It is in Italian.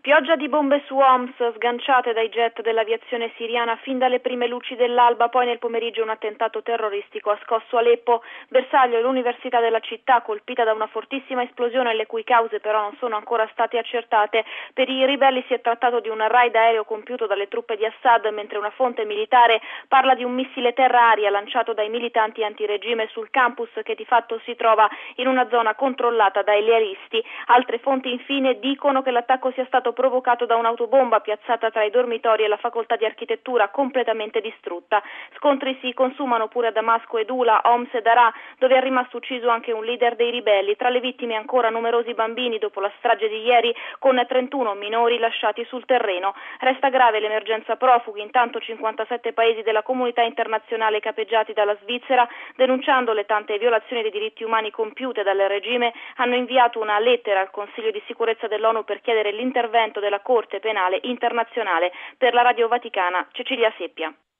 Pioggia di bombe su Homs, sganciate dai jet dell'aviazione siriana fin dalle prime luci dell'alba, poi nel pomeriggio un attentato terroristico ha scosso Aleppo. Bersaglio è l'università della città, colpita da una fortissima esplosione le cui cause però non sono ancora state accertate. Per i ribelli si è trattato di un raid aereo compiuto dalle truppe di Assad, mentre una fonte militare parla di un missile terra-aria lanciato dai militanti antiregime sul campus che di fatto si trova in una zona controllata dai lealisti. Altre fonti infine dicono che l'attacco sia stato provocato da un'autobomba piazzata tra i dormitori e la facoltà di architettura completamente distrutta. Scontri si consumano pure a Damasco ed Ula, Homs e Daraa, dove è rimasto ucciso anche un leader dei ribelli. Tra le vittime ancora numerosi bambini dopo la strage di ieri, con 31 minori lasciati sul terreno. Resta grave l'emergenza profughi, intanto 57 paesi della comunità internazionale capeggiati dalla Svizzera, denunciando le tante violazioni dei diritti umani compiute dal regime, hanno inviato una lettera al Consiglio di sicurezza dell'ONU per chiedere l'intervento della Corte Penale Internazionale. Per la Radio Vaticana, Cecilia Seppia.